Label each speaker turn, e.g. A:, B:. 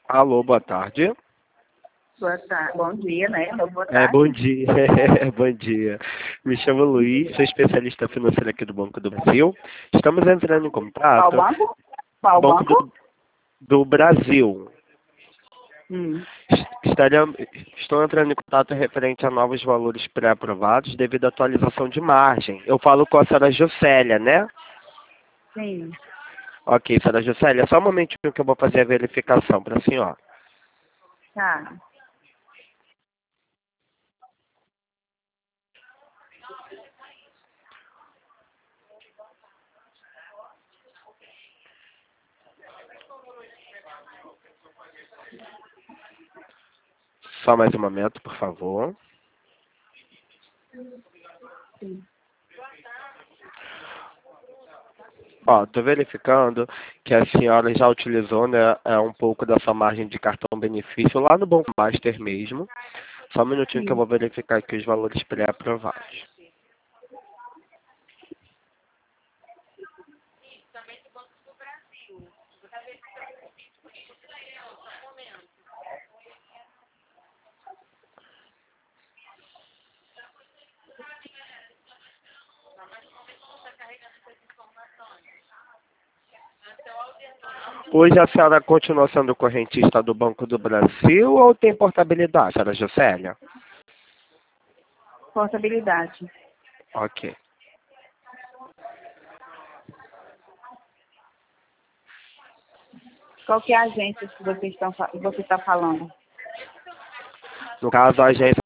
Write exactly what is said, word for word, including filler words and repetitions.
A: Alô, boa tarde.
B: Boa tarde. Bom dia, né? Não, boa
A: É,
B: tarde.
A: bom dia. Bom dia. Me chamo Luiz, sou especialista financeiro aqui do Banco do Brasil. Estamos entrando em
B: Qual
A: contato.
B: banco? Qual
A: Banco
B: banco?
A: do, do Brasil.
B: Hum.
A: Estaria, estou entrando em contato referente a novos valores pré-aprovados devido à atualização de margem. Eu falo com a senhora Juscelia, né?
B: Sim.
A: Ok, senhora Juscelia, só um momentinho que eu vou fazer a verificação para a senhora.
B: Tá.
A: Só mais um momento, por favor.
B: Sim.
A: Ó, tô verificando que a senhora já utilizou, né, é, um pouco dessa margem de cartão benefício lá no Bom Master mesmo. Só um minutinho que eu
B: Sim.
A: vou verificar aqui os valores pré-aprovados. Hoje a senhora continua sendo correntista do Banco do Brasil ou tem portabilidade, senhora Juscelia?
B: Portabilidade.
A: Ok.
B: Qual que é a agência que vocês estão, fa- você está falando?
A: No caso, a agência